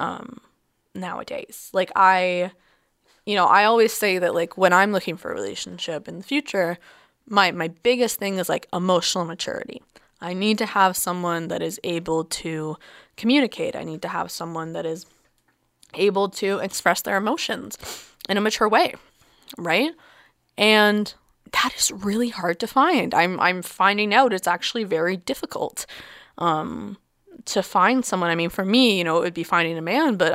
nowadays. Like I always say that like when I'm looking for a relationship in the future, my biggest thing is like emotional maturity. I need to have someone that is able to communicate. I need to have someone that is able to express their emotions in a mature way, right? And that is really hard to find. I'm finding out it's actually very difficult to find someone. I mean, for me, it would be finding a man, but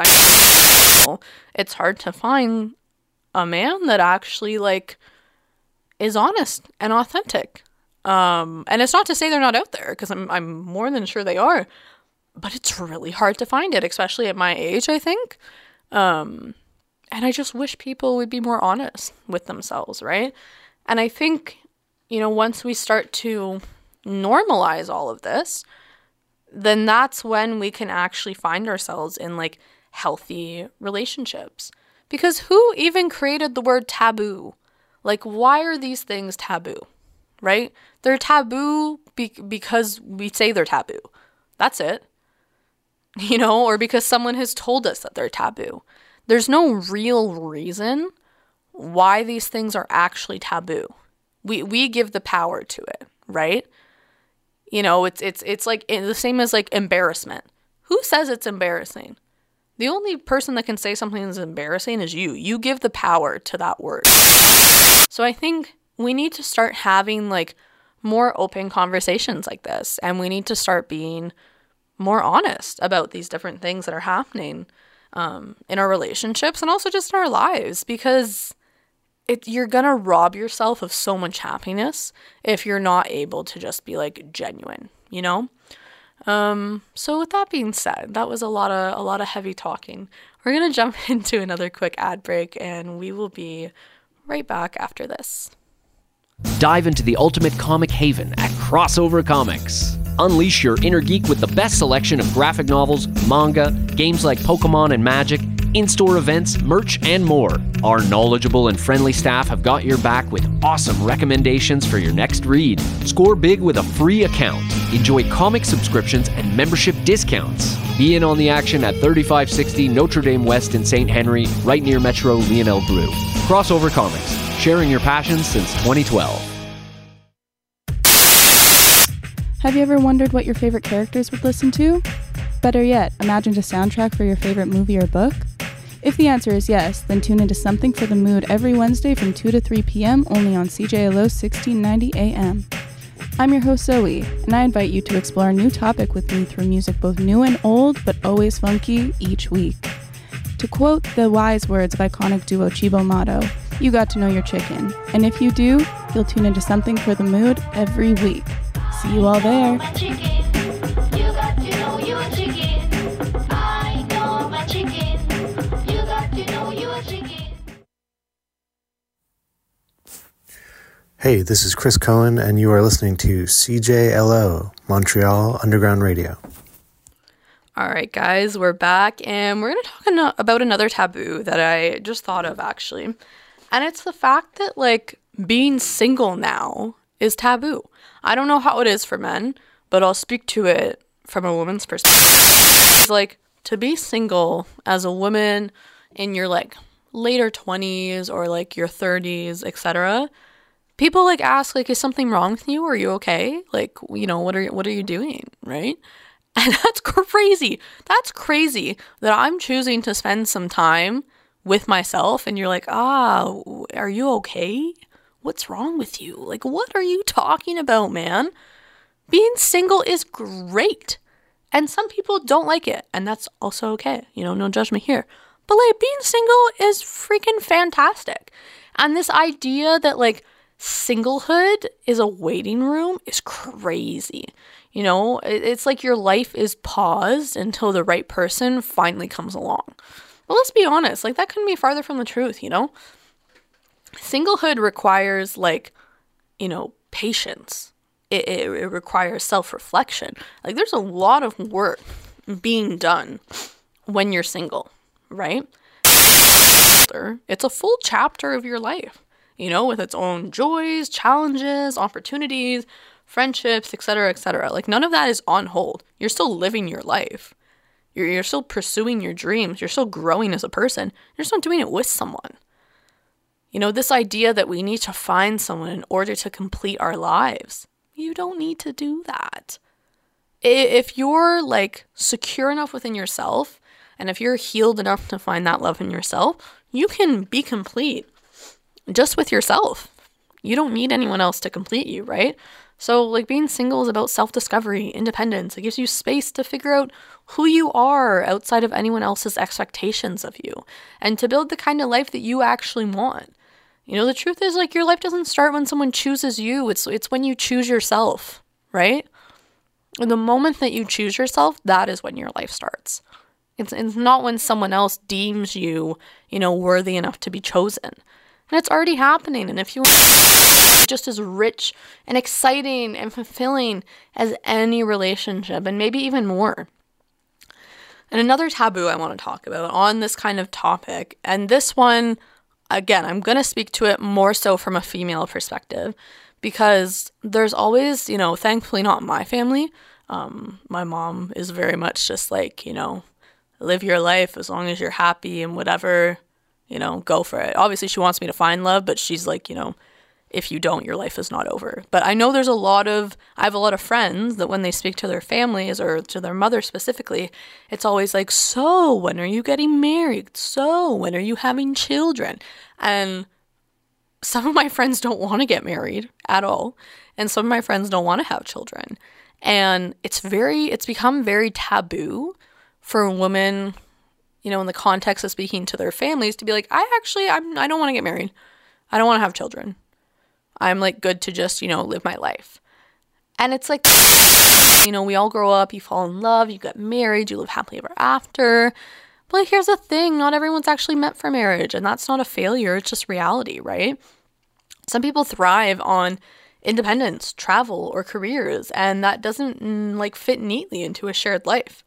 it's hard to find a man that actually like is honest and authentic. And it's not to say they're not out there, because I'm more than sure they are, but it's really hard to find it, especially at my age, I think. And I just wish people would be more honest with themselves, right? And I think, once we start to normalize all of this, then that's when we can actually find ourselves in like healthy relationships. Because who even created the word taboo? Like, why are these things taboo, right? They're taboo because we say they're taboo. That's it. Or because someone has told us that they're taboo. There's no real reason why these things are actually taboo. We give the power to it, right? You know, it's like the same as like embarrassment. Who says it's embarrassing? The only person that can say something is embarrassing is you. You give the power to that word. So I think we need to start having like more open conversations like this, and we need to start being more honest about these different things that are happening in our relationships and also just in our lives, because you're gonna rob yourself of so much happiness if you're not able to just be like genuine, you know? So with that being said, that was a lot of heavy talking. We're gonna jump into another quick ad break, and we will be right back after this. Dive into the ultimate comic haven at Crossover Comics. Unleash your inner geek with the best selection of graphic novels, manga, games like Pokemon and Magic, in-store events, merch, and more. Our knowledgeable and friendly staff have got your back with awesome recommendations for your next read. Score big with a free account. Enjoy comic subscriptions and membership discounts. Be in on the action at 3560 Notre Dame West in St. Henry, right near Metro Lionel Brew. Crossover Comics, sharing your passion since 2012. Have you ever wondered what your favorite characters would listen to? Better yet, imagined a soundtrack for your favorite movie or book? If the answer is yes, then tune into Something for the Mood every Wednesday from 2 to 3 p.m. only on CJLO 1690 AM. I'm your host Zoe, and I invite you to explore a new topic with me through music both new and old, but always funky each week. To quote the wise words of iconic duo Chibo Motto, you got to know your chicken. And if you do, you'll tune into Something for the Mood every week. See you all there. Hey, this is Chris Cohen, and you are listening to CJLO, Montreal Underground Radio. All right, guys, we're back, and we're going to talk about another taboo that I just thought of, actually. And it's the fact that, like, being single now is taboo. I don't know how it is for men, but I'll speak to it from a woman's perspective. It's like, to be single as a woman in your, like, later 20s or, like, your 30s, etc., people, like, ask, like, is something wrong with you? Are you okay? Like, you know, what are you doing, right? And that's crazy. That's crazy that I'm choosing to spend some time with myself, and you're like, are you okay? What's wrong with you? Like, what are you talking about, man? Being single is great. And some people don't like it, and that's also okay. You know, no judgment here. But, like, being single is freaking fantastic. And this idea that, like, singlehood is a waiting room is crazy. You know, it's like your life is paused until the right person finally comes along. But let's be honest, like, that couldn't be farther from the truth, you know? Singlehood requires, like, you know, patience. It requires self-reflection. Like, there's a lot of work being done when you're single, right? It's a full chapter of your life, you know, with its own joys, challenges, opportunities, friendships, etc., etc. Like, none of that is on hold. You're still living your life. You're still pursuing your dreams. You're still growing as a person. You're just not doing it with someone. You know, this idea that we need to find someone in order to complete our lives. You don't need to do that. If you're, like, secure enough within yourself, and if you're healed enough to find that love in yourself, you can be complete just with yourself. You don't need anyone else to complete you, right? So, like, being single is about self-discovery, independence. It gives you space to figure out who you are outside of anyone else's expectations of you, and to build the kind of life that you actually want. You know, the truth is, like, your life doesn't start when someone chooses you. It's when you choose yourself, right? And the moment that you choose yourself, that is when your life starts. It's not when someone else deems you, you know, worthy enough to be chosen. And it's already happening. And if you want just as rich and exciting and fulfilling as any relationship, and maybe even more. And another taboo I want to talk about on this kind of topic, and this one, again, I'm going to speak to it more so from a female perspective, because there's always, you know, thankfully not my family. My mom is very much just like, you know, live your life as long as you're happy and whatever you know, go for it. Obviously she wants me to find love, but she's like, you know, if you don't, your life is not over. But I know I have a lot of friends that when they speak to their families or to their mother specifically, it's always like, so when are you getting married? So when are you having children? And some of my friends don't want to get married at all. And some of my friends don't want to have children. And it's become very taboo for women, you know, in the context of speaking to their families to be like, I don't want to get married. I don't want to have children. I'm like good to just, you know, live my life. And it's like, you know, we all grow up, you fall in love, you get married, you live happily ever after. But like, here's the thing, not everyone's actually meant for marriage, and that's not a failure, it's just reality, right? Some people thrive on independence, travel, or careers, and that doesn't like fit neatly into a shared life.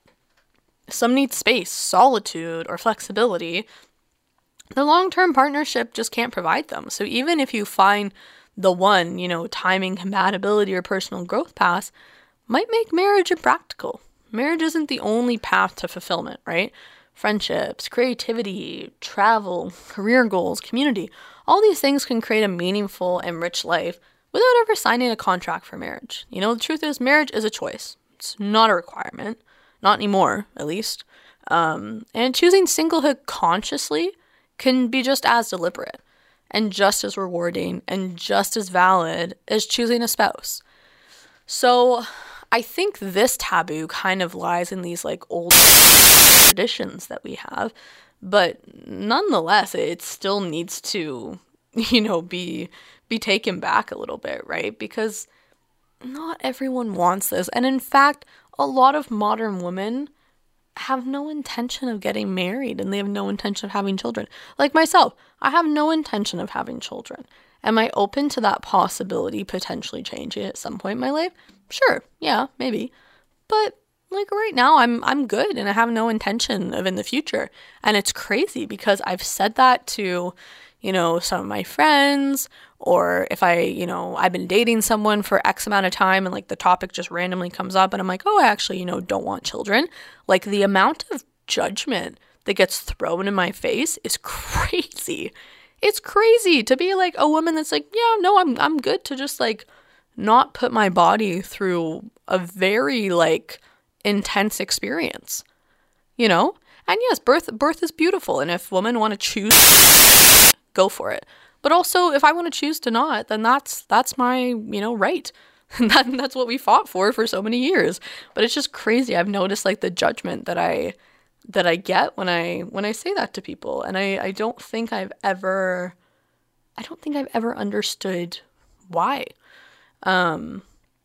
Some need space, solitude, or flexibility. The long-term partnership just can't provide them. So even if you find the one, you know, timing, compatibility, or personal growth paths might make marriage impractical. Marriage isn't the only path to fulfillment, right? Friendships, creativity, travel, career goals, community, all these things can create a meaningful and rich life without ever signing a contract for marriage. You know, the truth is marriage is a choice. It's not a requirement. Not anymore, at least. And choosing singlehood consciously can be just as deliberate and just as rewarding and just as valid as choosing a spouse. So I think this taboo kind of lies in these like old traditions that we have, but nonetheless, it still needs to, you know, be taken back a little bit, right? Because not everyone wants this. And in fact, a lot of modern women have no intention of getting married, and they have no intention of having children. Like myself, I have no intention of having children. Am I open to that possibility potentially changing at some point in my life? Sure, yeah, maybe. But like right now, I'm good, and I have no intention of in the future. And it's crazy because I've said that to, you know, some of my friends, or if I've been dating someone for X amount of time and like the topic just randomly comes up and I'm like, oh, I actually, you know, don't want children. Like the amount of judgment that gets thrown in my face is crazy. It's crazy to be like a woman that's like, yeah, no, I'm good to just like not put my body through a very like intense experience, you know? And yes, birth is beautiful. And if women want to choose, go for it. But also, if I want to choose to not, then that's my, you know, right. That's what we fought for so many years. But it's just crazy. I've noticed like the judgment that I get when I say that to people, and I don't think I've ever understood why. And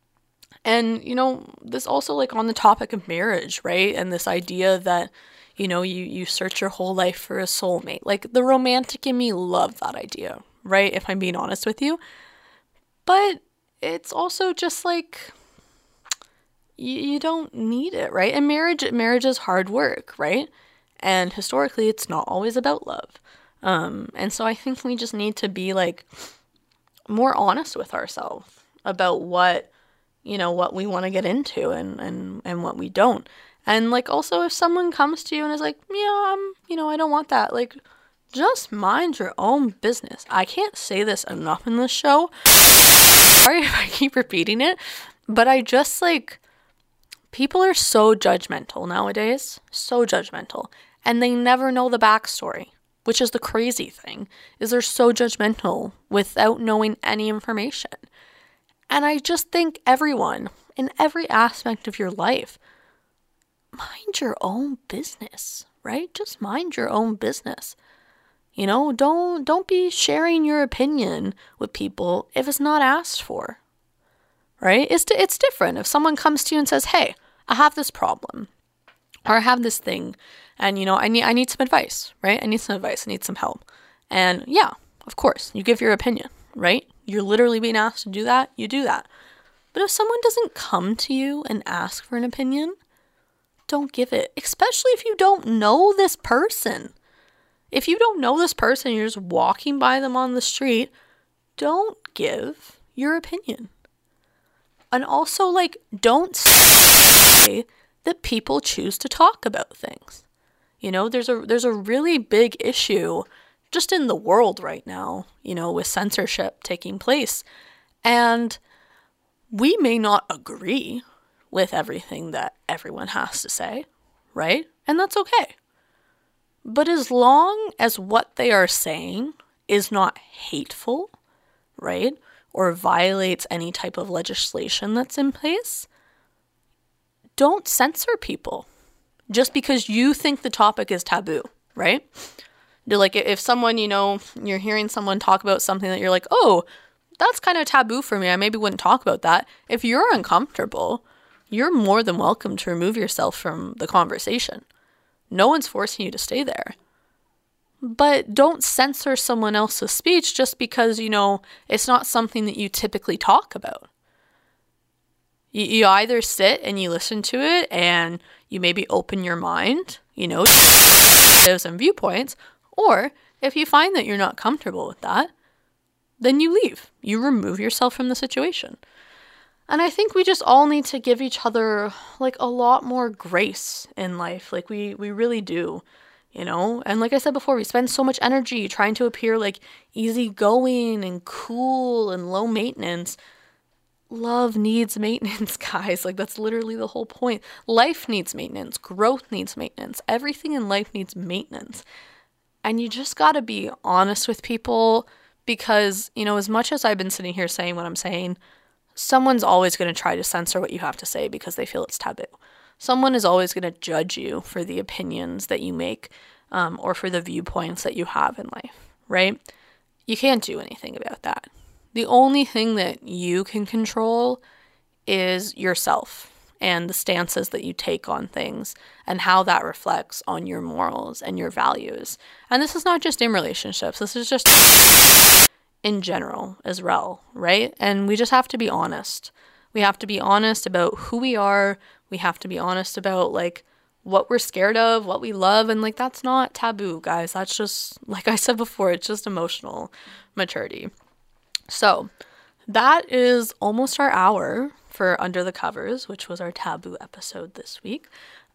you know, this also like on the topic of marriage, right? And this idea that, you know, you search your whole life for a soulmate. Like the romantic in me loved that idea, right? If I'm being honest with you. But it's also just like, you don't need it, right? And marriage is hard work, right? And historically, it's not always about love. And so I think we just need to be like more honest with ourselves about what we want to get into and what we don't. And like also if someone comes to you and is like, yeah, I don't want that, like just mind your own business. I can't say this enough in this show. Sorry if I keep repeating it, but I just like, people are so judgmental nowadays, so judgmental, and they never know the backstory, which is the crazy thing, is they're so judgmental without knowing any information. And I just think everyone, in every aspect of your life, mind your own business, right? Just mind your own business. You know, don't be sharing your opinion with people if it's not asked for, right? It's different if someone comes to you and says, hey, I have this problem, or I have this thing, and you know, I need some advice, right? I need some advice, I need some help. And yeah, of course, you give your opinion, right? You're literally being asked to do that, you do that. But if someone doesn't come to you and ask for an opinion, don't give it, especially if you don't know this person. If you don't know this person, you're just walking by them on the street, don't give your opinion. And also, like, don't say that people choose to talk about things. You know, there's a really big issue just in the world right now, you know, with censorship taking place. And we may not agree with everything that everyone has to say, right? And that's okay. But as long as what they are saying is not hateful, right, or violates any type of legislation that's in place, don't censor people just because you think the topic is taboo, right? Like if someone, you know, you're hearing someone talk about something that you're like, oh, that's kind of taboo for me, I maybe wouldn't talk about that. If you're uncomfortable, you're more than welcome to remove yourself from the conversation. No one's forcing you to stay there. But don't censor someone else's speech just because, you know, it's not something that you typically talk about. You either sit and you listen to it and you maybe open your mind, you know, to some viewpoints, or if you find that you're not comfortable with that, then you leave. You remove yourself from the situation. And I think we just all need to give each other like a lot more grace in life. Like we really do, you know? And like I said before, we spend so much energy trying to appear like easygoing and cool and low maintenance. Love needs maintenance, guys. Like that's literally the whole point. Life needs maintenance. Growth needs maintenance. Everything in life needs maintenance. And you just got to be honest with people because, you know, as much as I've been sitting here saying what I'm saying, someone's always going to try to censor what you have to say because they feel it's taboo. Someone is always going to judge you for the opinions that you make or for the viewpoints that you have in life, right? You can't do anything about that. The only thing that you can control is yourself and the stances that you take on things and how that reflects on your morals and your values. And this is not just in relationships. This is just in general as well, right? And we just have to be honest. We have to be honest about who we are. We have to be honest about like what we're scared of, what we love. And like, that's not taboo, guys. That's just, like I said before, it's just emotional maturity. So that is almost our hour for Under the Covers, which was our taboo episode this week.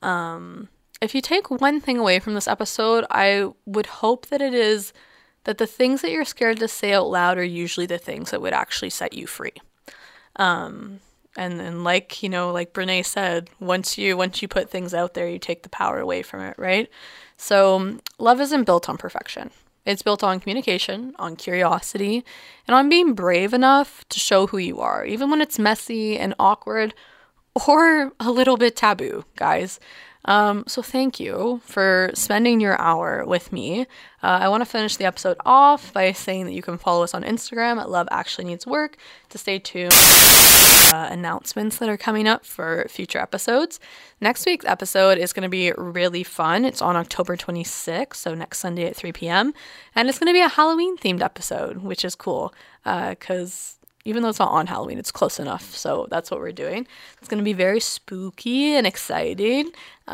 If you take one thing away from this episode, I would hope that it is that the things that you're scared to say out loud are usually the things that would actually set you free. And like, you know, like Brene said, once you put things out there, you take the power away from it, right? So love isn't built on perfection. It's built on communication, on curiosity, and on being brave enough to show who you are, even when it's messy and awkward or a little bit taboo, guys. So thank you for spending your hour with me. I want to finish the episode off by saying that you can follow us on Instagram at Love Actually Needs Work to stay tuned announcements that are coming up for future episodes. Next week's episode is going to be really fun. It's on October 26th, so next Sunday at 3 p.m. And it's going to be a Halloween themed episode, which is cool because even though it's not on Halloween, it's close enough. So that's what we're doing. It's going to be very spooky and exciting.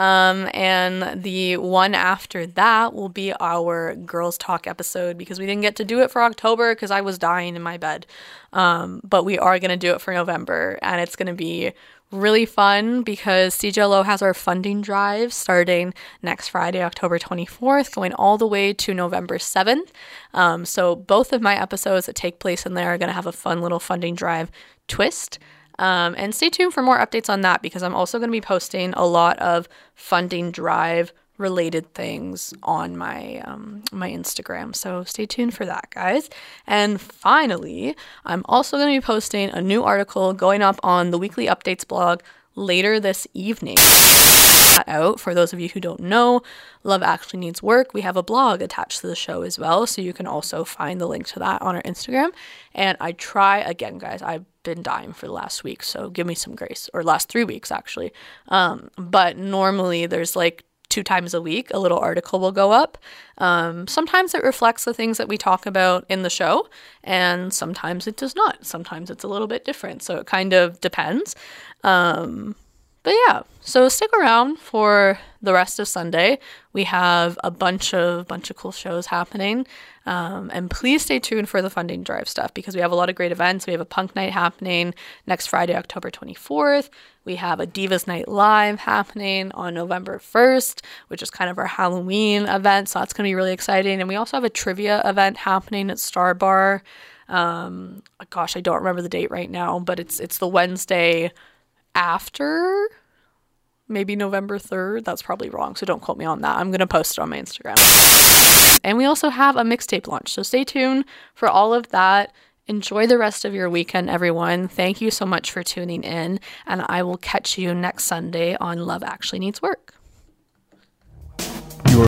And the one after that will be our Girls Talk episode because we didn't get to do it for October because I was dying in my bed. But we are going to do it for November. And it's going to be really fun because CJLO has our funding drive starting next Friday, October 24th, going all the way to November 7th. So both of my episodes that take place in there are going to have a fun little funding drive twist. And stay tuned for more updates on that because I'm also going to be posting a lot of funding drive related things on my my Instagram. So stay tuned for that, guys. And finally, I'm also going to be posting a new article going up on the Weekly Updates blog later this evening. Out for those of you who don't know, Love Actually Needs Work. We have a blog attached to the show as well, so you can also find the link to that on our Instagram. And I try again, guys. I've been dying for the last week, so give me some grace, or last 3 weeks actually. But normally there's like 2 times a week a little article will go up. Sometimes it reflects the things that we talk about in the show, and sometimes it does not. Sometimes it's a little bit different, so it kind of depends. But yeah, so stick around for the rest of Sunday. We have a bunch of cool shows happening. And please stay tuned for the funding drive stuff because we have a lot of great events. We have a punk night happening next Friday, October 24th. We have a Divas Night Live happening on November 1st, which is kind of our Halloween event. So that's going to be really exciting. And we also have a trivia event happening at Star Bar. Gosh, I don't remember the date right now, but it's the Wednesday after maybe November 3rd. That's probably wrong, so don't quote me on that. I'm going to post it on my Instagram. And we also have a mixtape launch, so stay tuned for all of that. Enjoy the rest of your weekend, everyone. Thank you so much for tuning in, and I will catch you next Sunday on Love Actually Needs Work.